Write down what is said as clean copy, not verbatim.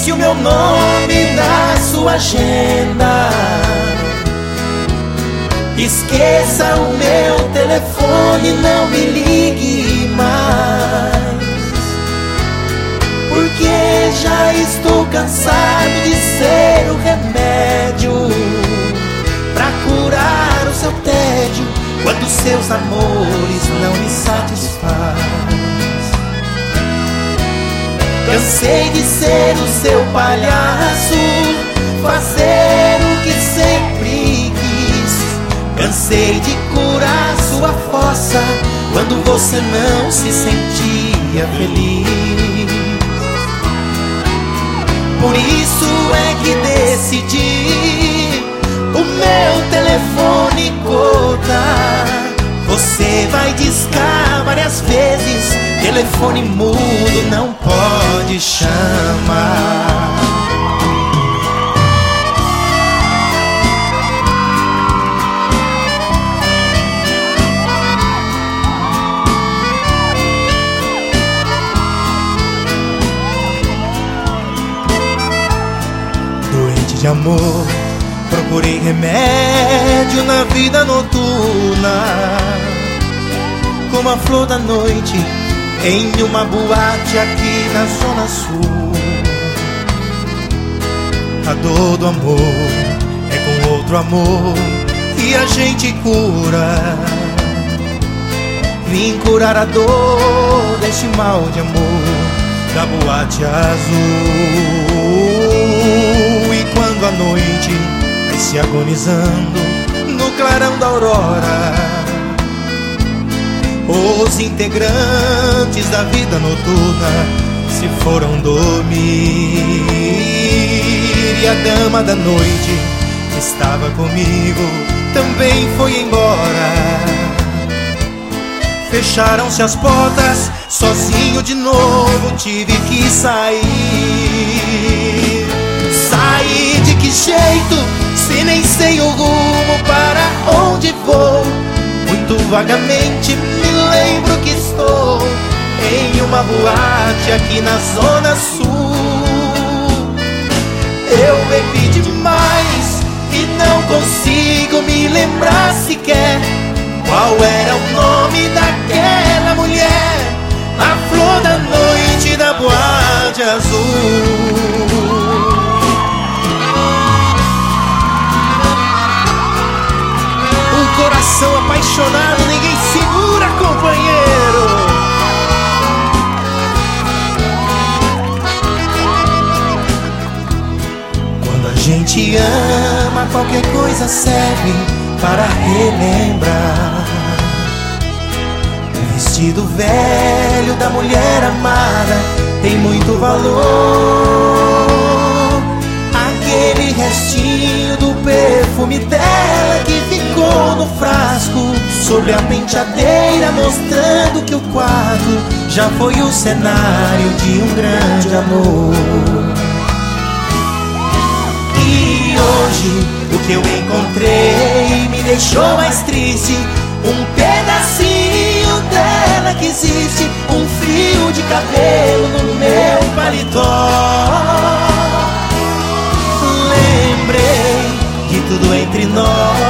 Risque o meu nome da sua agenda. Esqueça o meu telefone, não me ligue mais, porque já estou cansado de ser o remédio pra curar o seu tédio quando seus amores não me satisfaz. Cansei de ser o seu palhaço, fazer o que sempre quis. Cansei de curar sua fossa quando você não se sentia feliz. Por isso é que decidi o meu telefone cortar. Você vai discar várias vezes, telefone mudo não pode chamar. Doente de amor, procurei remédio na vida noturna, como a flor da noite em uma boate aqui na Zona Sul. A dor do amor é com outro amor que a gente cura. Vim curar a dor deste mal de amor da boate azul. E quando a noite vai se agonizando no clarão da aurora, os integrantes da vida noturna se foram dormir, e a dama da noite que estava comigo também foi embora. Fecharam-se as portas, sozinho de novo tive que sair. Sair de que jeito, se nem sei o rumo para onde vou? Muito vagamente me lembro que estou em uma boate aqui na Zona Sul. Eu bebi demais e não consigo me lembrar sequer qual era o nome daquela mulher, a flor da noite da boate azul. Coração apaixonado, ninguém segura, companheiro. Quando a gente ama, qualquer coisa serve para relembrar. O vestido velho da mulher amada tem muito valor. Aquele restinho do perfume dela que ficou no frasco sobre a penteadeira, mostrando que o quarto já foi o cenário de um grande amor. E hoje o que eu encontrei me deixou mais triste. Um pedacinho dela que existe, um fio de cabelo no meu paletó. Lembrei que tudo entre nós